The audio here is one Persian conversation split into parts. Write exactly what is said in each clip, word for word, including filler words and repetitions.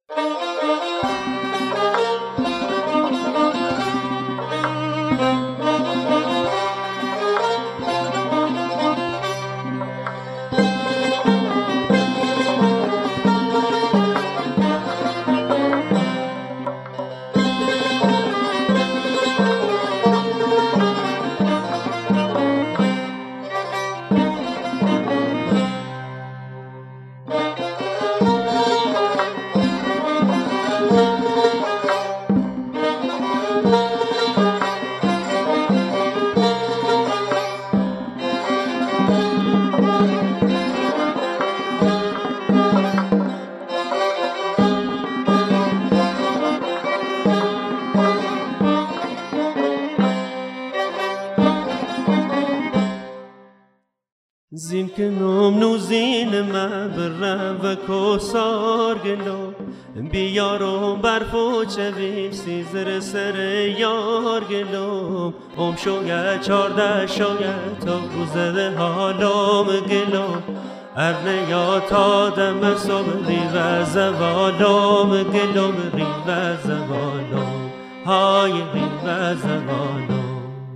زین که نام نوزین من برم و کسار گلو بیارم برف و چویم سیزر سر یار گلوم ام شوید چارده شاید تا گوزده حالام گلوم ارنه یا تا دم صبح ری و زوالام گلوم ری و زوالام های ری و زوالام.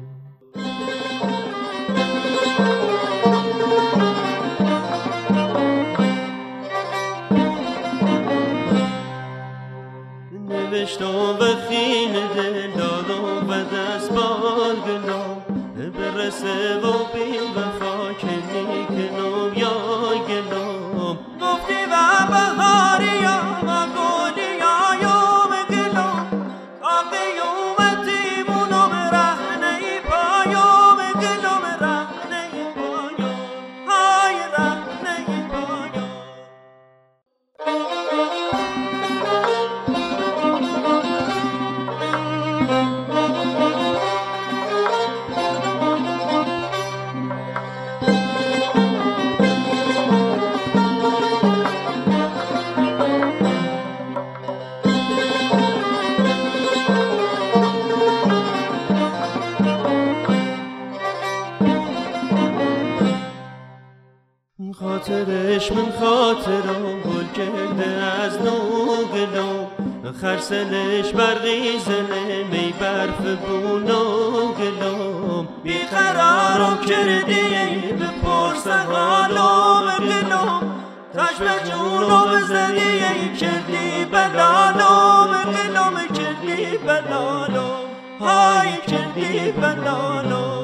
نوشتم و خیل دل دادم و دست بال گلم برسه و بی وفا کنی کنم یا گلم گفتی و بهاری یا و گلی یا یوم گلم تا قیومتی مونم رهنه پایام گلم رهنه پایام های رهنه پایام. خاطرش من خاطرم گل کرده از نو گلم خرسلش برقی زنه می برف بونو گلم بیقرارم کردی بپرس حالم گلم تشم جونم زدی کردی بلالم گلم کردی بلالم های کردی بلالم.